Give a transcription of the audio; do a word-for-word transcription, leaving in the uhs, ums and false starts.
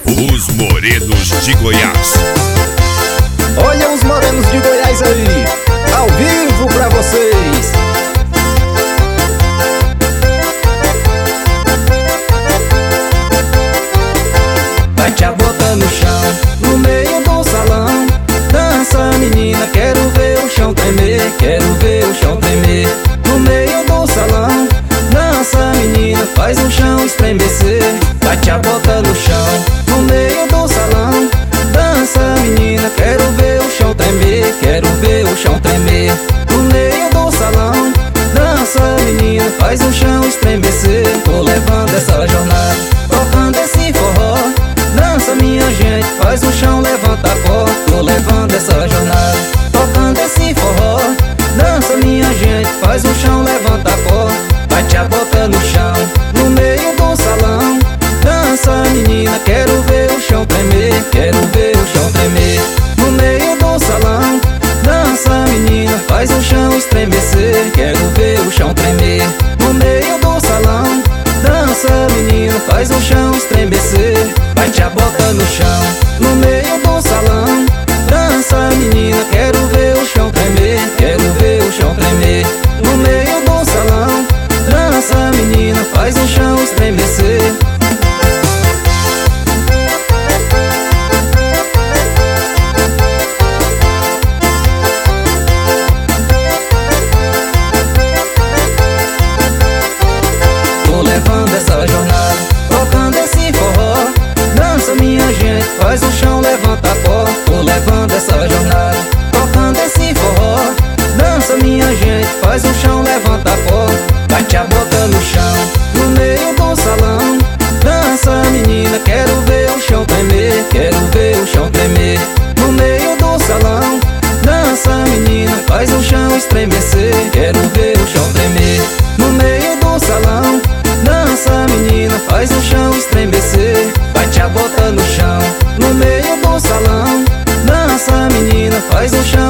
Os morenos de Goiás. Olha os morenos de Goiás aí, ao vivo pra vocês. Bate a bota no chão, no meio do salão. Dança menina, quero ver o chão tremer. Quero ver o chão tremer. No meio do salão. Dança menina, faz o chão estremecer. Bate a bota no chão, no meio do salão. Dança menina, quero ver o chão tremer. Quero ver o chão tremer. No meio do salão. Dança menina, faz o chão estremecer. Tô levando essa jornada, tocando esse forró. Dança minha gente, faz o chão levantar pó. Tô levando essa jornada, tocando esse forró. Dança minha gente, faz o chão levantar pó. Bate a bota no chão, no meio do salão. Dança menina, quero ver o chão tremer. Quero ver o chão tremer. No meio do salão. Dança menina, faz o chão estremecer. Quero ver o chão tremer. No meio do salão. Dança menina, faz o chão estremecer. Bate a bota no chão, no meio do salão. Dança menina, quero ver o chão tremer. Quero ver o chão tremer. No meio do salão. Dança menina, faz o chão estremecer. Tô levando essa jornada, tocando esse forró. Dança minha gente, faz o chão levantar pó. Tô levando essa jornada, tocando esse forró. Dança minha gente, faz o chão levantar pó. Bate a bota no chão, no meio do salão. Dança menina, quero ver o chão tremer. Quero ver o chão tremer. No meio do salão. Dança menina, faz o chão estremecer. Quero ver o chão tremer. No meio do salão. Dança menina, faz o chão estremecer. Bate a bota no chão, no meio do salão. Dança menina, faz o chão